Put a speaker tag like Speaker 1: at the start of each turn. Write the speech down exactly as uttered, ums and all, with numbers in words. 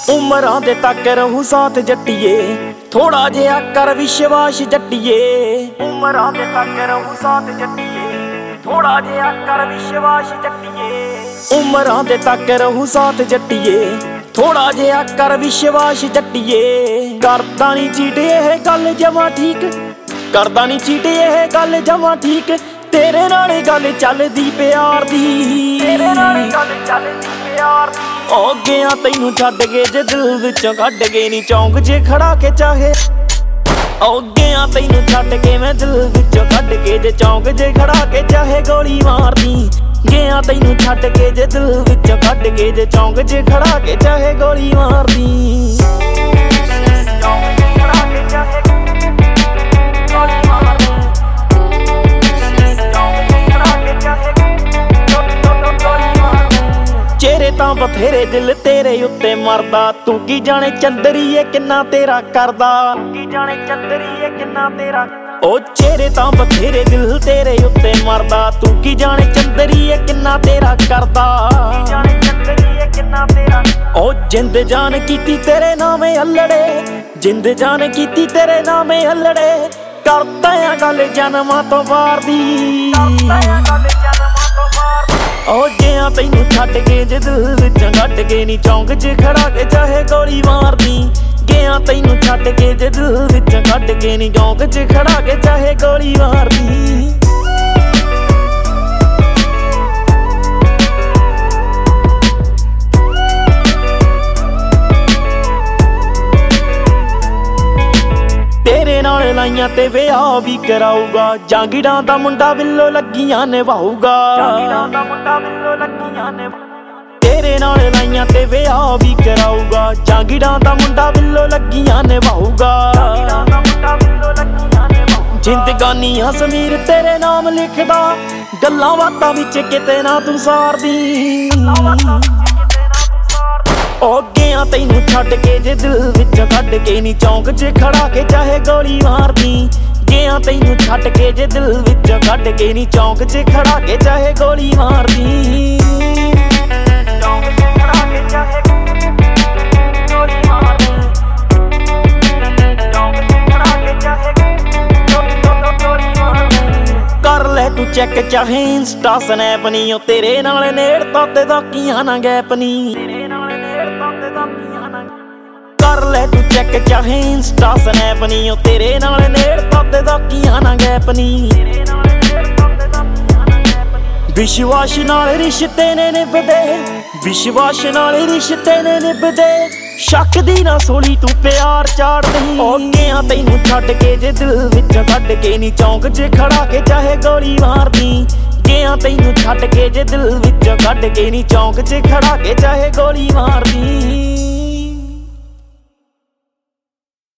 Speaker 1: ਉਮਰਾਂ ਦੇ ਤੱਕ ਰਹੂ ਸਾਥ ਜੱਟੀਏ, ਥੋੜਾ ਜਿਹਾ ਕਰ ਵਿਸ਼ਵਾਸ ਜੱਟੀਏ। ਉਮਰਾਂ ਦੇ ਤੱਕ ਰਹੂ ਸਾਥ ਜੱਟੀਏ, ਥੋੜਾ ਜਿਹਾ ਕਰ ਵਿਸ਼ਵਾਸ ਜੱਟੀਏ। ਉਮਰਾਂ ਦੇ ਤੱਕ ਰਹੂ ਸਾਥ ਜੱਟੀਏ, ਥੋੜਾ ਜਿਹਾ ਕਰ ਵਿਸ਼ਵਾਸ ਜੱਟੀਏ। ਕਰਦਾ ਨੀ ਚੀਟ ਇਹ ਗੱਲ ਜਮਾਂ ਠੀਕ, ਕਰਦਾ ਨੀ ਚੀਟ ਇਹ ਗੱਲ ਜਮਾਂ ਠੀਕ। ਤੇਰੇ ਨਾਲ ਗੱਲ ਚੱਲਦੀ ਪਿਆਰ ਦੀ, ਤੇਰੇ ਨਾਲ ਗੱਲ ਚੱਲਦੀ ਪਿਆਰ ਦੀ। ਹੋ ਗਿਆ ਤੈਨੂੰ ਛੱਡ ਕੇ ਜੇ ਦਿਲ ਵਿੱਚੋਂ ਕੱਢ ਕੇ ਨੀ ਚੌਂਕ ਜੇ ਖੜਾ ਕੇ ਚਾਹੇ। ਹੋ ਗਿਆ ਤੈਨੂੰ ਛੱਡ ਕੇ ਮੈਂ ਦਿਲ ਵਿੱਚੋਂ ਕੱਢ ਕੇ ਜੇ ਚੌਂਕ ਜੇ ਖੜਾ ਕੇ ਚਾਹੇ ਗੋਲੀ ਮਾਰਦੀ। ਗਿਆ ਤੈਨੂੰ ਛੱਡ ਕੇ ਜੇ ਦਿਲ ਵਿੱਚੋਂ ਕੱਢ ਕੇ ਜੇ ਚੌਂਕ ਜੇ ਖੜਾ ਕੇ ਚਾਹੇ ਗੋਲੀ ਮਾਰਦੀ। ਚਿਹਰੇ ਤਾਂ ਬਥੇਰੇ ਦਿਲ ਤੇਰੇ ਉੱਤੇ ਮਰਦਾ, ਤੂੰ ਕੀ ਜਾਣੇ ਚੰਦਰੀਏ ਕਿੰਨਾ ਤੇਰਾ ਕਰਦਾ। ਕੀ ਜਾਣੇ ਚੰਦਰੀਏ ਕਿੰਨਾ ਤੇਰਾ। ਉਹ ਚਿਹਰੇ ਤਾਂ ਬਥੇਰੇ ਦਿਲ ਤੇਰੇ ਉੱਤੇ ਮਰਦਾ, ਤੂੰ ਕੀ ਜਾਣੇ ਚੰਦਰੀਏ ਕਿੰਨਾ ਤੇਰਾ ਕਰਦਾ। ਕੀ ਜਾਣੇ ਚੰਦਰੀਏ ਕਿੰਨਾ ਤੇਰਾ। ਉਹ ਜਿੰਦ ਜਾਨ ਕੀਤੀ ਤੇਰੇ ਨਾਮੇ ਹੱਲੜੇ, ਜਿੰਦ ਜਾਨ ਕੀਤੀ ਤੇਰੇ ਨਾਮੇ ਹੱਲੜੇ। ਕਰਦਾ ਆ ਗੱਲ ਜਨਮਾਂ ਤੋਂ ਬਾਹਰ ਦੀ, ਹੋ ਗਿਆ ਤੈਨੂੰ ਛੱਡ ਕੇ ਜੇ ਦਿਲ ਵਿੱਚੋਂ ਕੱਢ ਕੇ ਨੀ ਚੌਂਕ 'ਚ ਖੜਾ ਕੇ ਚਾਹੇ ਗੋਲੀ ਮਾਰਦੀ। ਗਿਆ ਤੈਨੂੰ ਛੱਡ ਕੇ ਜੇ ਦਿਲ ਵਿੱਚੋਂ ਕੱਢ ਕੇ ਨੀ ਚੌਂਕ 'ਚ ਖੜਾ ਕੇ ਚਾਹੇ ਗੋਲੀ ਮਾਰਦੀ। ਤੇਰੇ ਨਾਲ ਲਾਈਆਂ ਤੇ ਵਿਆਹ ਵੀ ਕਰਾਊਗਾ, ਜਾਂਗੀੜਾਂ ਦਾ ਮੁੰਡਾ ਬਿੱਲੋ ਲੱਗੀਆਂ ਨਿਭਾਊਗਾ। ਜਾਂਗੀੜਾਂ ਦਾ ਮੁੰਡਾ ਬਿੱਲੋ ਲੱਗੀਆਂ ਨਿਭਾਊਗਾ। ਤੇਰੇ ਨਾਲ ਲਾਈਆਂ ਤੇ ਵਿਆਹ ਵੀ ਕਰਾਊਗਾ, ਜਾਂਗੀੜਾਂ ਦਾ ਮੁੰਡਾ ਬਿੱਲੋ ਲੱਗੀਆਂ ਨਿਭਾਊਗਾ। ਜਾਂਗੀੜਾਂ ਦਾ ਮੁੰਡਾ ਬਿੱਲੋ ਲੱਗੀਆਂ ਨਿਭਾਊਗਾ। ਜ਼ਿੰਦਗਾਨੀਆਂ ਸਮੀਰ ਤੇਰੇ ਨਾਮ ਲਿਖਦਾ, ਗੱਲਾਂ ਬਾਤਾਂ ਵਿੱਚ ਕਿਤੇ ਨਾ ਤੂੰ ਸਾਰਦੀ। ਹੋ ਗਿਆ ਤੈਨੂੰ ਛੱਡ ਕੇ ਜੇ ਦਿਲ ਵਿੱਚੋਂ ਕੱਢ ਕੇ ਨੀ ਚੌਂਕ 'ਚ ਖੜਾ ਕੇ ਚਾਹੇ ਗੋਲੀ ਮਾਰਦੀ। ਗਿਆ ਤੈਨੂੰ ਛੱਡ ਕੇ ਜੇ ਦਿਲ ਵਿੱਚੋਂ ਕੱਢ ਕੇ ਨੀ ਚੌਂਕ 'ਚ ਖੜਾ ਕੇ ਚਾਹੇ ਗੋਲੀ ਮਾਰਦੀ। ਚੌਂਕ 'ਚ ਖੜਾ ਕੇ ਚਾਹੇ ਗੋਲੀ ਮਾਰਦੀ। ਚੌਂਕ 'ਚ ਖੜਾ ਕੇ ਚਾਹੇ ਗੋਲੀ ਮਾਰਦੀ। ਕਰ ਲੈ ਤੂੰ ਚੈੱਕ ਚਾਹੇ ਇੰਸਟਾ ਸਨੈਪ ਨੀ, ਉਹ ਤੇਰੇ ਨਾਲ ਨੇੜ ਤੋਤੇ ਦਾਕੀਆਂ ਨਾ ਗੈਪ ਨੀ। ਕਰ ਲੈ ਤੂੰ ਚੈੱਕ ਚਾਹੇ ਇੰਸਟਾ ਸਨੈਪ ਨੀ, ਉਹ ਤੇਰੇ ਨਾਲ ਨੇੜ ਤੋਤੇ ਦਾਕੀਆਂ ਨਾ ਗੈਪ ਨੀ। ਵਿਸ਼ਵਾਸ ਨਾਲ ਰਿਸ਼ਤੇ ਨੇ ਨਿਭਦੇ, ਵਿਸ਼ਵਾਸ ਨਾਲ ਰਿਸ਼ਤੇ ਨੇ ਨਿਭਦੇ। ਸ਼ੱਕ ਦੀ ਨਾ ਸੋਲੀ ਤੂੰ ਪਿਆਰ ਚਾੜਦੀ। ਹੋ ਗਿਆ ਤੈਨੂੰ ਛੱਡ ਕੇ ਜੇ ਦਿਲ ਵਿੱਚੋਂ ਕੱਢ ਕੇ ਨੀ ਚੌਂਕ 'ਚ ਖੜਾ ਕੇ ਚਾਹੇ ਗੋਲੀ ਮਾਰਦੀ। ਗਿਆ ਤੈਨੂੰ ਛੱਡ ਕੇ ਜੇ ਦਿਲ ਵਿੱਚੋਂ ਕੱਢ ਕੇ ਨੀ ਚੌਂਕ 'ਚ ਖੜਾ ਕੇ ਚਾਹੇ ਗੋਲੀ ਮਾਰਦੀ।